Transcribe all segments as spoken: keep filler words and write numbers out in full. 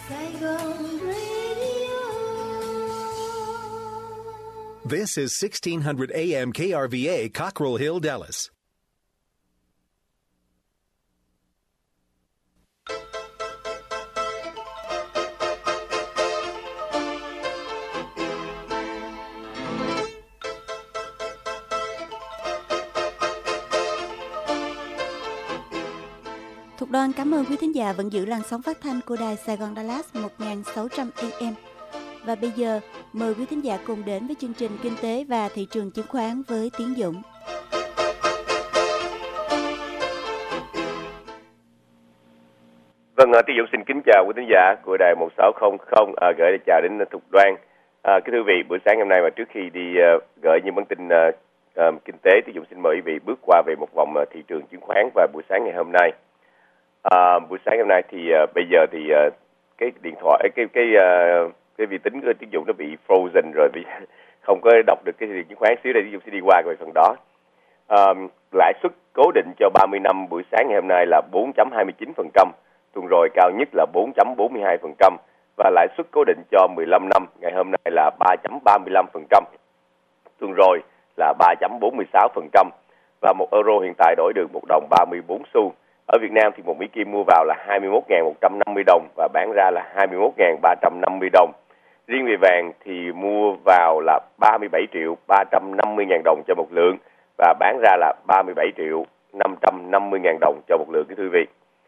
This is sixteen hundred A M K R V A, Cockrell Hill, Dallas. Thuộc đoàn cảm ơn quý thính giả vẫn giữ làn sóng phát thanh của đài Sài Gòn Dallas một nghìn sáu trăm A M. Và bây giờ, mời quý thính giả cùng đến với chương trình Kinh tế và thị trường chứng khoán với Tiến Dũng. Vâng, Tiến Dũng xin kính chào quý thính giả của đài một sáu không không, à, gửi chào đến Thục Đoan. À, kính thưa quý vị, buổi sáng hôm nay và trước khi đi uh, gửi những bản tin uh, uh, kinh tế, Tiến Dũng xin mời quý vị bước qua về một vòng uh, thị trường chứng khoán và buổi sáng ngày hôm nay. À, buổi sáng hôm nay thì uh, bây giờ thì uh, cái điện thoại, cái cái uh, cái vi tính của Tiến Dũng nó bị frozen rồi, bị không có đọc được cái thị trường chứng khoán xíu đây. Tiến Dũng sẽ đi qua về phần đó. À, lãi suất cố định cho ba mươi năm buổi sáng ngày hôm nay là bốn phẩy hai mươi chín phần trăm, tuần rồi cao nhất là bốn phẩy bốn mươi hai phần trăm, và lãi suất cố định cho mười lăm năm ngày hôm nay là ba phẩy ba mươi lăm phần trăm, tuần rồi là ba phẩy bốn mươi sáu phần trăm, và một euro hiện tại đổi được một đồng ba mươi bốn xu. Ở Việt Nam thì một Mỹ Kim mua vào là hai mươi mốt nghìn một trăm năm mươi đồng và bán ra là hai mươi mốt nghìn ba trăm năm mươi đồng. Riêng về vàng thì mua vào là ba mươi bảy triệu ba trăm năm mươi nghìn đồng cho một lượng và bán ra là ba mươi bảy triệu năm trăm năm mươi nghìn đồng cho một lượng, kính thưa quý vị.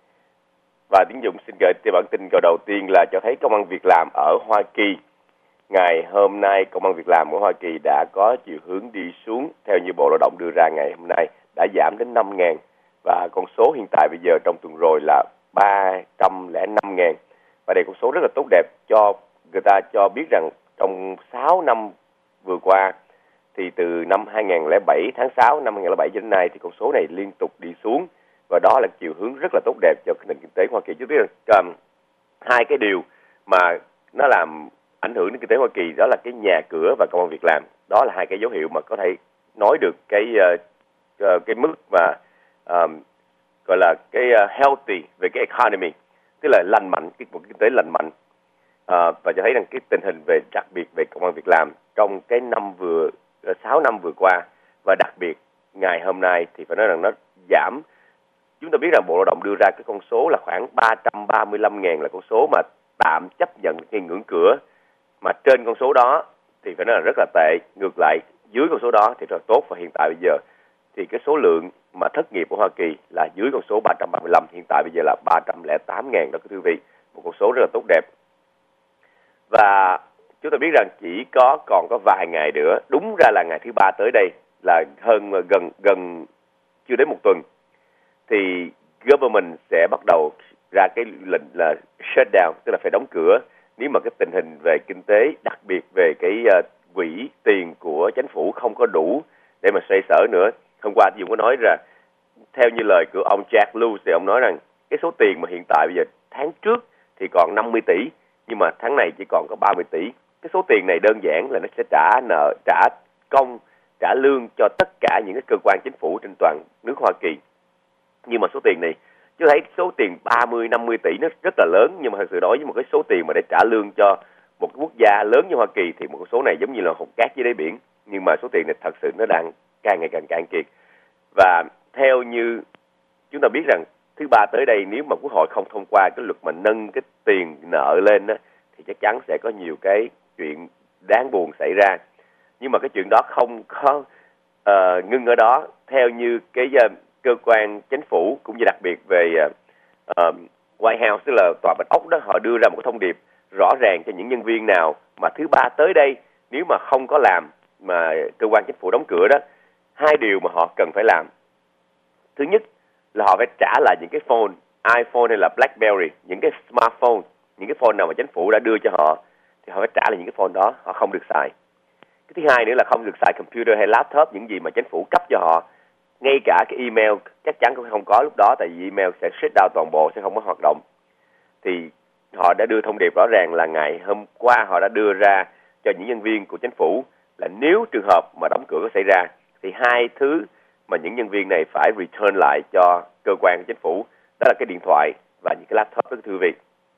Và Tiến Dũng xin gửi bản tin cầu đầu tiên là cho thấy công ăn việc làm ở Hoa Kỳ. Ngày hôm nay, công ăn việc làm ở Hoa Kỳ đã có chiều hướng đi xuống theo như Bộ Lao động đưa ra ngày hôm nay, đã giảm đến năm nghìn. Và con số hiện tại bây giờ trong tuần rồi là ba trăm lẻ năm nghìn. Và đây con số rất là tốt đẹp, cho người ta cho biết rằng trong sáu năm vừa qua, thì từ năm hai nghìn không trăm lẻ bảy, tháng sáu năm hai nghìn không trăm lẻ bảy đến nay thì con số này liên tục đi xuống. Và đó là chiều hướng rất là tốt đẹp cho nền kinh tế Hoa Kỳ. Chứ biết rằng um, hai cái điều mà nó làm ảnh hưởng đến kinh tế Hoa Kỳ đó là cái nhà cửa và công ăn việc làm. Đó là hai cái dấu hiệu mà có thể nói được cái uh, uh, cái mức mà Um, gọi là cái uh, healthy về cái economy, tức là lành mạnh, cái một kinh tế lành mạnh, uh, và cho thấy rằng cái tình hình về đặc biệt về công ăn việc làm trong cái năm vừa sáu năm vừa qua, và đặc biệt ngày hôm nay thì phải nói rằng nó giảm. Chúng ta biết rằng Bộ Lao động đưa ra cái con số là khoảng ba trăm ba mươi lăm nghìn là con số mà tạm chấp nhận cái ngưỡng cửa, mà trên con số đó thì phải nói là rất là tệ, ngược lại dưới con số đó thì rất là tốt. Và hiện tại bây giờ thì cái số lượng mà thất nghiệp của Hoa Kỳ là dưới con số ba trăm ba mươi lăm, hiện tại bây giờ là ba trăm lẻ tám nghìn đó, quý vị, một con số rất là tốt đẹp. Và chúng ta biết rằng chỉ có còn có vài ngày nữa, đúng ra là ngày thứ ba tới đây, là hơn gần gần chưa đến một tuần, thì government sẽ bắt đầu ra cái lệnh là shutdown, tức là phải đóng cửa nếu mà cái tình hình về kinh tế, đặc biệt về cái uh, quỹ tiền của chính phủ không có đủ để mà xoay sở nữa. Hôm qua thì cũng có nói rằng, theo như lời của ông Jack Lew thì ông nói rằng cái số tiền mà hiện tại bây giờ tháng trước thì còn năm mươi tỷ, nhưng mà tháng này chỉ còn có ba mươi tỷ. Cái số tiền này đơn giản là nó sẽ trả nợ, trả công, trả lương cho tất cả những cái cơ quan chính phủ trên toàn nước Hoa Kỳ. Nhưng mà số tiền này, chứ thấy số tiền ba mươi, năm mươi tỷ nó rất là lớn, nhưng mà thật sự đối với một cái số tiền mà để trả lương cho một cái quốc gia lớn như Hoa Kỳ thì một cái số này giống như là hột cát dưới đáy biển. Nhưng mà số tiền này thật sự nó đang càng ngày càng cạn kiệt. Và theo như chúng ta biết rằng thứ ba tới đây, nếu mà Quốc hội không thông qua cái luật mà nâng cái tiền nợ lên đó, thì chắc chắn sẽ có nhiều cái chuyện đáng buồn xảy ra. Nhưng mà cái chuyện đó không có uh, ngưng ở đó. Theo như cái uh, cơ quan chính phủ cũng như đặc biệt về uh, White House, tức là tòa Bạch Ốc đó, họ đưa ra một cái thông điệp rõ ràng cho những nhân viên nào mà thứ ba tới đây nếu mà không có làm, mà cơ quan chính phủ đóng cửa đó, hai điều mà họ cần phải làm. Thứ nhất là họ phải trả lại những cái phone, iPhone hay là BlackBerry, những cái smartphone, những cái phone nào mà chính phủ đã đưa cho họ, thì họ phải trả lại những cái phone đó, họ không được xài. Cái thứ hai nữa là không được xài computer hay laptop, những gì mà chính phủ cấp cho họ. Ngay cả cái email chắc chắn cũng không có lúc đó, tại vì email sẽ shut down toàn bộ, sẽ không có hoạt động. Thì họ đã đưa thông điệp rõ ràng là ngày hôm qua họ đã đưa ra cho những nhân viên của chính phủ là nếu trường hợp mà đóng cửa có xảy ra thì hai thứ mà những nhân viên này phải return lại cho cơ quan của chính phủ, đó là cái điện thoại và những cái laptop, đó thưa quý vị.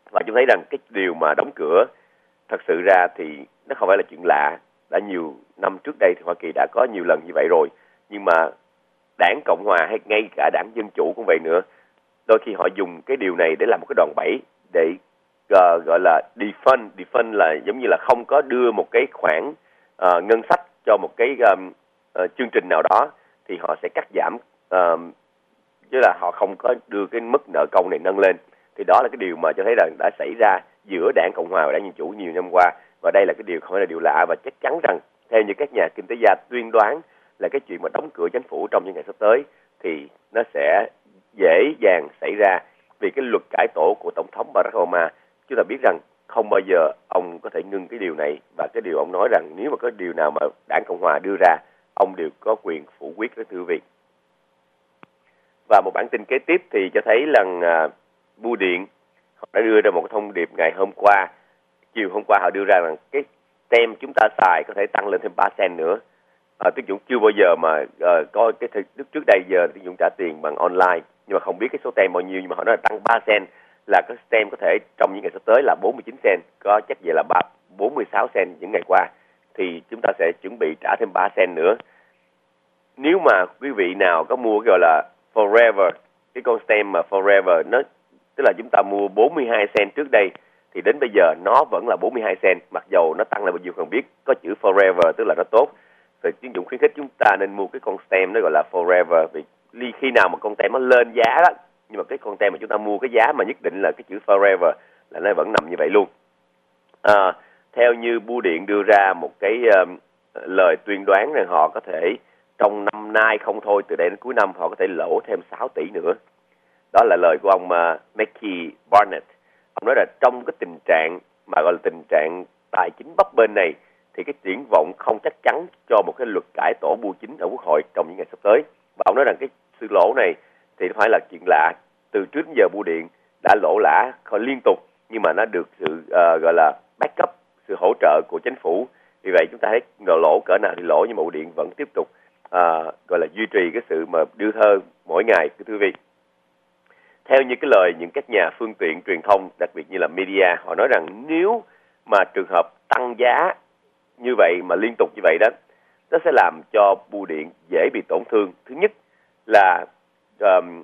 Và chúng thấy rằng cái điều mà đóng cửa thật sự ra thì nó không phải là chuyện lạ. Đã nhiều năm trước đây thì Hoa Kỳ đã có nhiều lần như vậy rồi. Nhưng mà đảng Cộng Hòa hay ngay cả đảng Dân Chủ cũng vậy nữa, đôi khi họ dùng cái điều này để làm một cái đòn bẩy để uh, gọi là defund. Defund là giống như là không có đưa một cái khoản uh, ngân sách cho một cái um, uh, chương trình nào đó, thì họ sẽ cắt giảm, uh, chứ là họ không có đưa cái mức nợ công này nâng lên. Thì đó là cái điều mà cho thấy rằng đã xảy ra giữa đảng Cộng Hòa và đảng Dân Chủ nhiều năm qua, và đây là cái điều không phải là điều lạ. Và chắc chắn rằng theo như các nhà kinh tế gia tuyên đoán là cái chuyện mà đóng cửa chính phủ trong những ngày sắp tới thì nó sẽ dễ dàng xảy ra, vì cái luật cải tổ của Tổng thống Barack Obama, chúng ta biết rằng không bao giờ ông có thể ngưng cái điều này, và cái điều ông nói rằng nếu mà có điều nào mà đảng Cộng Hòa đưa ra, ông đều có quyền phủ quyết với thưa quý vị. Và một bản tin kế tiếp thì cho thấy rằng uh, Bưu điện họ đã đưa ra một cái thông điệp ngày hôm qua, chiều hôm qua họ đưa ra rằng cái tem chúng ta xài có thể tăng lên thêm ba cent nữa. À, Tiến Dũng chưa bao giờ mà uh, có cái thời trước trước đây giờ Tiến Dũng trả tiền bằng online, nhưng mà không biết cái số tem bao nhiêu, nhưng mà họ nói là tăng ba cent, là cái tem có thể trong những ngày sắp tới là bốn mươi chín cent, có chắc vậy là bốn mươi sáu cent những ngày qua, thì chúng ta sẽ chuẩn bị trả thêm ba cent nữa. Nếu mà quý vị nào có mua cái gọi là Forever, cái con stem mà Forever, nó tức là chúng ta mua bốn mươi hai cent trước đây, thì đến bây giờ nó vẫn là bốn mươi hai cent, mặc dầu nó tăng lại bao nhiêu không biết, có chữ Forever tức là nó tốt. Rồi Tiến Dũng khuyến khích chúng ta nên mua cái con stem nó gọi là Forever, vì khi nào mà con tem nó lên giá đó, nhưng mà cái con tem mà chúng ta mua cái giá mà nhất định là cái chữ Forever là nó vẫn nằm như vậy luôn. À, theo như Bưu điện đưa ra một cái um, lời tuyên đoán rằng họ có thể trong năm nay không thôi, từ đây đến cuối năm họ có thể lỗ thêm sáu tỷ nữa. Đó là lời của ông uh, Mickey Barnett. Ông nói là trong cái tình trạng mà gọi là tình trạng tài chính bấp bênh này, thì cái triển vọng không chắc chắn cho một cái luật cải tổ bưu chính ở Quốc hội trong những ngày sắp tới. Và ông nói rằng cái sự lỗ này thì phải là chuyện lạ. Từ trước đến giờ Bưu điện đã lỗ lã liên tục, nhưng mà nó được sự uh, gọi là backup, sự hỗ trợ của chính phủ. Vì vậy chúng ta thấy lỗ cỡ nào thì lỗ, nhưng mà Bưu điện vẫn tiếp tục uh, gọi là duy trì cái sự mà đưa thơ mỗi ngày, thưa quý vị. Theo như cái lời những các nhà phương tiện truyền thông, đặc biệt như là media, họ nói rằng nếu mà trường hợp tăng giá như vậy mà liên tục như vậy đó, nó sẽ làm cho Bưu điện dễ bị tổn thương. Thứ nhất là um,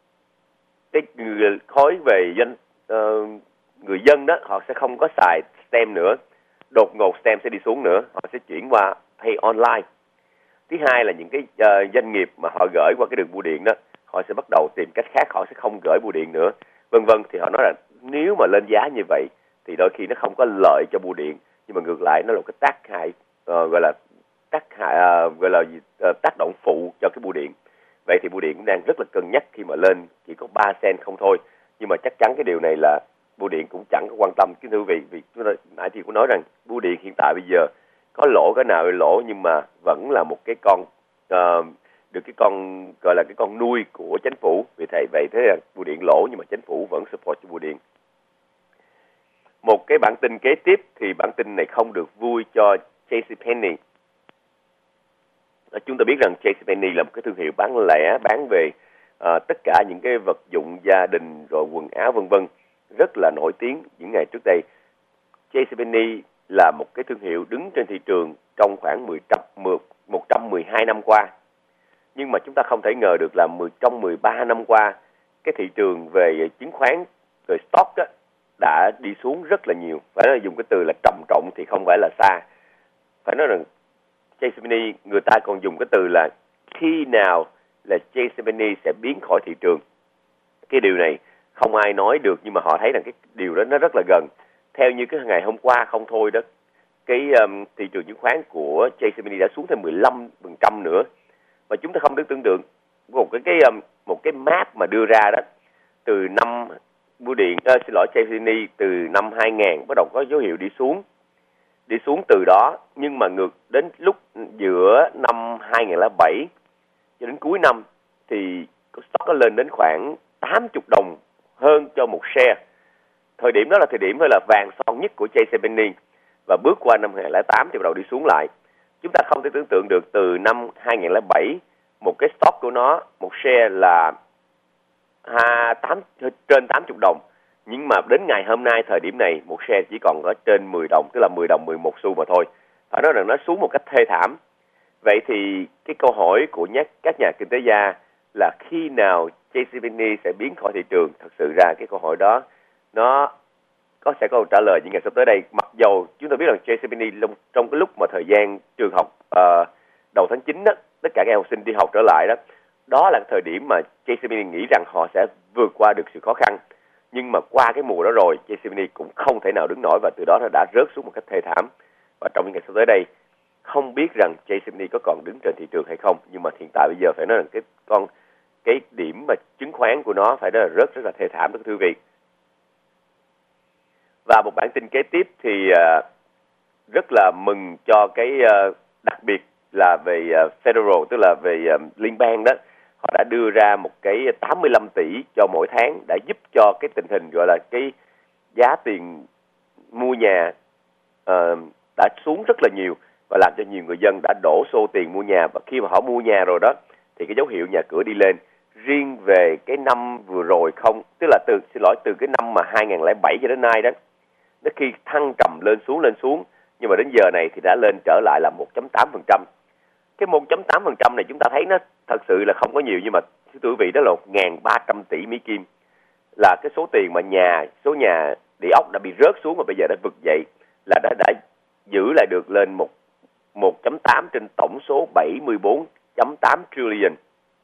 cái người khối về dân uh, người dân đó, họ sẽ không có xài stem nữa, đột ngột stem sẽ đi xuống nữa, họ sẽ chuyển qua pay online. Thứ hai là những cái uh, doanh nghiệp mà họ gửi qua cái đường bưu điện đó, họ sẽ bắt đầu tìm cách khác, họ sẽ không gửi bưu điện nữa, vân vân. Thì họ nói là nếu mà lên giá như vậy thì đôi khi nó không có lợi cho bưu điện, nhưng mà ngược lại nó là một cái tác hại uh, gọi là tác hại uh, gọi là uh, tác động phụ cho cái bưu điện. Vậy thì bưu điện cũng đang rất là cân nhắc khi mà lên chỉ có ba cent không thôi, nhưng mà chắc chắn cái điều này là bưu điện cũng chẳng có quan tâm. Kính thưa quý vị, vì chúng ta nãy thì cũng nói rằng bưu điện hiện tại bây giờ có lỗ cái nào lỗ, nhưng mà vẫn là một cái con uh, được cái con gọi là cái con nuôi của chính phủ. Vì thế vậy thế là bưu điện lỗ, nhưng mà chính phủ vẫn support cho bưu điện. Một cái bản tin kế tiếp thì bản tin này không được vui cho JCPenney. Chúng ta biết rằng JCPenney là một cái thương hiệu bán lẻ, bán về uh, tất cả những cái vật dụng gia đình rồi quần áo vân vân, rất là nổi tiếng những ngày trước đây. JCPenney là một cái thương hiệu đứng trên thị trường trong khoảng một trăm mười hai năm qua. Nhưng mà chúng ta không thể ngờ được là trong mười ba năm qua, cái thị trường về chứng khoán, về stock đó, đã đi xuống rất là nhiều. Phải nói dùng cái từ là trầm trọng thì không phải là xa. Phải nói rằng JCPenney, người ta còn dùng cái từ là khi nào là JCPenney sẽ biến khỏi thị trường. Cái điều này không ai nói được, nhưng mà họ thấy rằng cái điều đó nó rất là gần. Theo như cái ngày hôm qua không thôi đó, cái um, thị trường chứng khoán của JCPenney đã xuống thêm mười lăm phần trăm nữa. Và chúng ta không được tưởng tượng một cái cái um, một cái map mà đưa ra đó, từ năm bưu điện uh, xin lỗi JCPenney từ năm hai nghìn bắt đầu có dấu hiệu đi xuống, đi xuống từ đó, nhưng mà ngược đến lúc giữa năm hai nghìn lẻ bảy cho đến cuối năm thì stock có lên đến khoảng tám mươi đồng hơn cho một share. Thời điểm đó là thời điểm hơi là vàng son nhất của JCPenney, và bước qua năm hai nghìn lẻ tám thì bắt đầu đi xuống lại. Chúng ta không thể tưởng tượng được từ năm hai nghìn lẻ bảy một cái stock của nó, một share là à, tám, trên tám mươi đồng, Nhưng mà đến ngày hôm nay, thời điểm này, một share chỉ còn có trên mười đồng, tức là mười đồng mười một xu mà thôi. Phải nói rằng nó xuống một cách thê thảm. Vậy thì cái câu hỏi của nhắc các nhà kinh tế gia là khi nào gi xê Penney sẽ biến khỏi thị trường? Thật sự ra cái câu hỏi đó nó có sẽ có câu trả lời những ngày sắp tới đây. Mặc dầu chúng ta biết rằng gi xê Penney trong cái lúc mà thời gian trường học uh, đầu tháng chín đó, tất cả các học sinh đi học trở lại đó, đó là thời điểm mà gi xê Penney nghĩ rằng họ sẽ vượt qua được sự khó khăn. Nhưng mà qua cái mùa đó rồi, gi xê Penney cũng không thể nào đứng nổi và từ đó nó đã rớt xuống một cách thê thảm. Và trong những ngày sắp tới đây, không biết rằng gi xê Penney có còn đứng trên thị trường hay không, nhưng mà hiện tại bây giờ phải nói rằng cái con cái điểm mà chứng khoán của nó phải nói là rất rất là thê thảm đó thưa quý vị. Và một bản tin kế tiếp thì uh, rất là mừng cho cái uh, đặc biệt là về uh, Federal, tức là về uh, liên bang đó. Họ đã đưa ra một cái tám mươi lăm tỷ cho mỗi tháng đã giúp cho cái tình hình gọi là cái giá tiền mua nhà uh, đã xuống rất là nhiều và làm cho nhiều người dân đã đổ xô tiền mua nhà. Và khi mà họ mua nhà rồi đó thì cái dấu hiệu nhà cửa đi lên. Riêng về cái năm vừa rồi không, tức là từ xin lỗi từ cái năm mà hai nghìn không trăm lẻ bảy cho đến nay đó, nó khi thăng trầm lên xuống lên xuống, nhưng mà đến giờ này thì đã lên trở lại là một phẩy tám phần trăm. Cái một phẩy tám phần trăm này chúng ta thấy nó thật sự là không có nhiều, nhưng mà thưa quý vị đó là một nghìn ba trăm tỷ Mỹ Kim, là cái số tiền mà nhà số nhà địa ốc đã bị rớt xuống mà bây giờ đã vực dậy, là đã đã giữ lại được lên một một phẩy tám trên tổng số bảy mươi bốn phẩy tám trillion.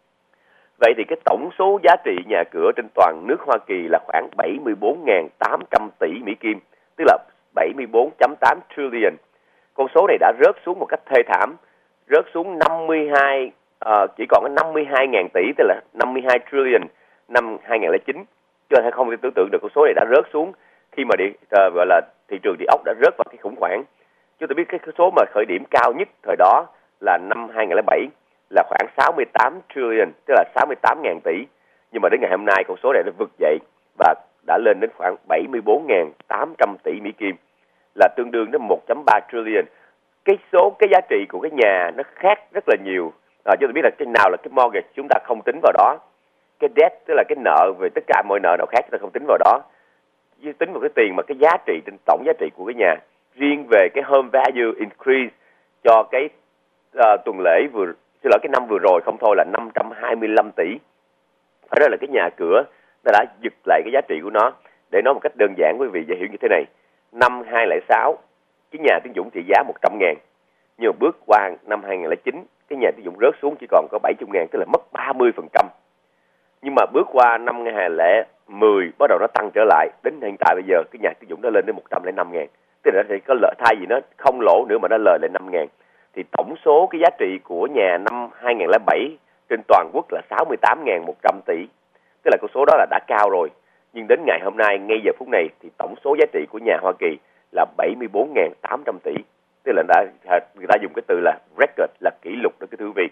Vậy thì cái tổng số giá trị nhà cửa trên toàn nước Hoa Kỳ là khoảng bảy mươi bốn nghìn tám trăm tỷ Mỹ Kim, tức là bảy mươi bốn phẩy tám trillion. Con số này đã rớt xuống một cách thê thảm, rớt xuống năm mươi hai, uh, chỉ còn có năm mươi hai nghìn tỷ, tức là năm mươi hai trillion năm hai nghìn không trăm lẻ chín. Cho nên không thể tưởng tượng được con số này đã rớt xuống khi mà địa, uh, gọi là thị trường địa ốc đã rớt vào cái khủng hoảng. Chúng ta biết cái số mà khởi điểm cao nhất thời đó là năm hai nghìn không trăm lẻ bảy, là khoảng sáu mươi tám trillion, tức là sáu mươi tám nghìn tỷ. Nhưng mà đến ngày hôm nay con số này đã vực dậy và đã lên đến khoảng bảy mươi bốn nghìn tám trăm tỷ Mỹ Kim, là tương đương đến một phẩy ba trillion. Cái số, cái giá trị của cái nhà nó khác rất là nhiều. À, chúng ta biết là cái nào là cái mortgage chúng ta không tính vào đó. Cái debt, tức là cái nợ về tất cả mọi nợ nào khác chúng ta không tính vào đó. Chỉ tính vào cái tiền mà cái giá trị trên tổng giá trị của cái nhà. Riêng về cái home value increase cho cái uh, tuần lễ vừa, xin lỗi cái năm vừa rồi không thôi là năm trăm hai mươi lăm tỷ. Phải nói là cái nhà cửa nó đã giật lại cái giá trị của nó. Để nói một cách đơn giản quý vị dễ hiểu như thế này. Năm hai nghìn không trăm lẻ sáu, cái nhà tín dụng trị giá một trăm ngàn. Nhưng mà bước qua năm hai nghìn không trăm lẻ chín, cái nhà tín dụng rớt xuống chỉ còn có bảy mươi ngàn, tức là mất ba mươi phần trăm. Nhưng mà bước qua năm hai nghìn không trăm lẻ mười, bắt đầu nó tăng trở lại. Đến hiện tại bây giờ, cái nhà tín dụng nó lên đến một trăm lẻ năm ngàn. Tức là nó sẽ có lợi, thay vì nó không lỗ nữa mà nó lời lên năm ngàn. Thì tổng số cái giá trị của nhà năm hai nghìn không trăm lẻ bảy trên toàn quốc là sáu mươi tám nghìn một trăm tỷ. Tức là con số đó là đã cao rồi. Nhưng đến ngày hôm nay, ngay giờ phút này, thì tổng số giá trị của nhà Hoa Kỳ là bảy mươi bốn nghìn tám trăm tỷ. Tức là đã, người ta dùng cái từ là record, là kỷ lục đó cái thưa quý vị.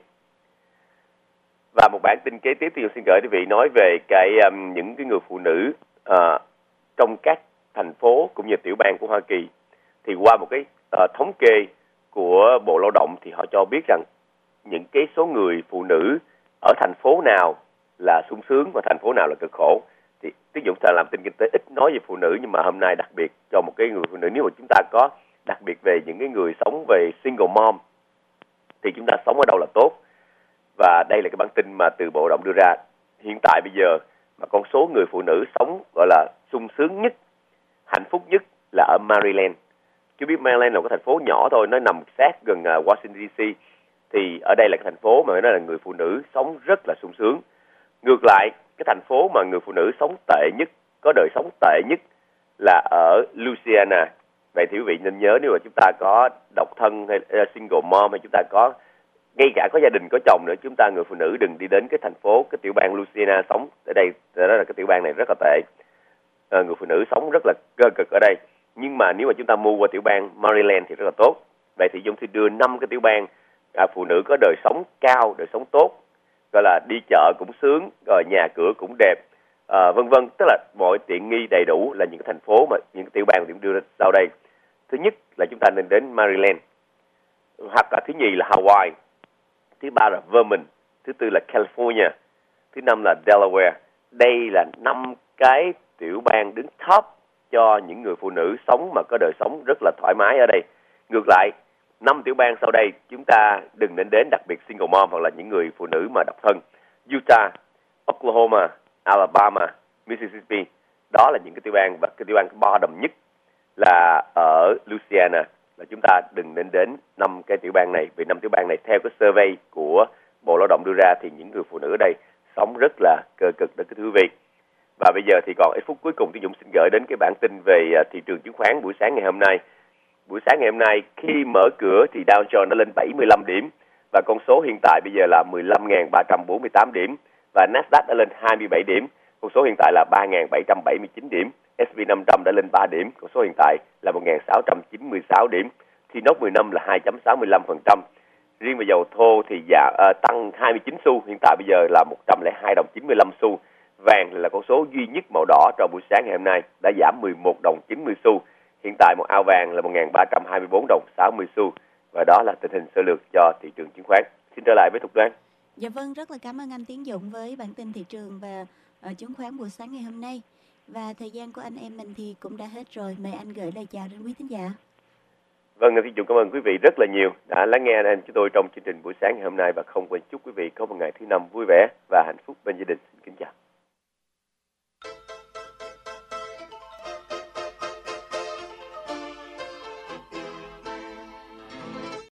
Và một bản tin kế tiếp thì tôi xin gửi quý vị nói về cái um, những cái người phụ nữ uh, trong các thành phố cũng như tiểu bang của Hoa Kỳ. Thì qua một cái uh, thống kê của Bộ Lao động thì họ cho biết rằng những cái số người phụ nữ ở thành phố nào là sung sướng và thành phố nào là cực khổ. Thì Tiến Dũng sẽ làm tin kinh tế ít nói về phụ nữ, nhưng mà hôm nay đặc biệt cho một cái người phụ nữ, nếu mà chúng ta có đặc biệt về những cái người sống về single mom thì chúng ta sống ở đâu là tốt. Và đây là cái bản tin mà từ Bộ Lao động đưa ra. Hiện tại bây giờ mà con số người phụ nữ sống gọi là sung sướng nhất, hạnh phúc nhất là ở Maryland. Chứ biết Maryland là một cái thành phố nhỏ thôi, nó nằm sát gần Washington đê xê. Thì ở đây là cái thành phố mà nó là người phụ nữ sống rất là sung sướng. Ngược lại, cái thành phố mà người phụ nữ sống tệ nhất, có đời sống tệ nhất là ở Louisiana. Vậy thì quý vị nên nhớ, nếu mà chúng ta có độc thân hay uh, single mom, hay chúng ta có ngay cả có gia đình có chồng nữa, chúng ta người phụ nữ đừng đi đến cái thành phố, cái tiểu bang Louisiana sống. Ở đây đó là cái tiểu bang này rất là tệ. À, người phụ nữ sống rất là cơ cực ở đây. Nhưng mà nếu mà chúng ta mua qua tiểu bang Maryland thì rất là tốt. Vậy thì chúng tôi đưa năm cái tiểu bang à, phụ nữ có đời sống cao, đời sống tốt, gọi là đi chợ cũng sướng, rồi nhà cửa cũng đẹp, à, vân vân, tức là mọi tiện nghi đầy đủ, là những cái thành phố mà những cái tiểu bang chúng đưa ra sau đây. Thứ nhất là chúng ta nên đến Maryland, hoặc là thứ nhì là Hawaii, thứ ba là Vermont, thứ tư là California, thứ năm là Delaware. Đây là năm cái tiểu bang đứng top cho những người phụ nữ sống mà có đời sống rất là thoải mái ở đây. Ngược lại, năm tiểu bang sau đây chúng ta đừng nên đến, đặc biệt single mom hoặc là những người phụ nữ mà độc thân. Utah, Oklahoma, Alabama, Mississippi, đó là những cái tiểu bang, và cái tiểu bang bottom nhất là ở Louisiana, là chúng ta đừng nên đến năm cái tiểu bang này, vì năm tiểu bang này theo cái survey của Bộ Lao động đưa ra thì những người phụ nữ ở đây sống rất là cơ cực đó cái thưa quý vị. Và bây giờ thì còn ít phút cuối cùng, Tiến Dũng xin gửi đến cái bản tin về thị trường chứng khoán buổi sáng ngày hôm nay. Buổi sáng ngày hôm nay khi mở cửa thì Dow Jones đã lên bảy mươi lăm điểm và con số hiện tại bây giờ là mười lăm nghìn ba trăm bốn mươi tám điểm, và Nasdaq đã lên hai mươi bảy điểm, con số hiện tại là ba nghìn bảy trăm bảy mươi chín điểm. ét and pê năm trăm đã lên ba điểm, con số hiện tại là một nghìn sáu trăm chín mươi sáu điểm. Thì nốt mười năm là hai phẩy sáu mươi lăm phần trăm. Riêng về dầu thô thì dạ, à, tăng hai mươi chín xu, hiện tại bây giờ là một trăm lẻ hai đồng chín mươi lăm xu. Vàng là con số duy nhất màu đỏ trong buổi sáng ngày hôm nay, đã giảm mười một đồng chín mươi xu. Hiện tại một ao vàng là một nghìn ba trăm hai mươi bốn đồng sáu mươi xu. Và đó là tình hình sơ lược cho thị trường chứng khoán. Xin trở lại với Thục Đoan. Dạ vâng, rất là cảm ơn anh Tiến Dũng với bản tin thị trường và uh, chứng khoán buổi sáng ngày hôm nay. Và thời gian của anh em mình thì cũng đã hết rồi. Mời anh gửi lời chào đến quý thính giả. Vâng, Tiến Dũng cảm ơn quý vị rất là nhiều đã lắng nghe anh em chúng tôi trong chương trình buổi sáng ngày hôm nay, và không quên chúc quý vị có một ngày thứ năm vui vẻ và hạnh phúc bên gia đình. Xin kính chào.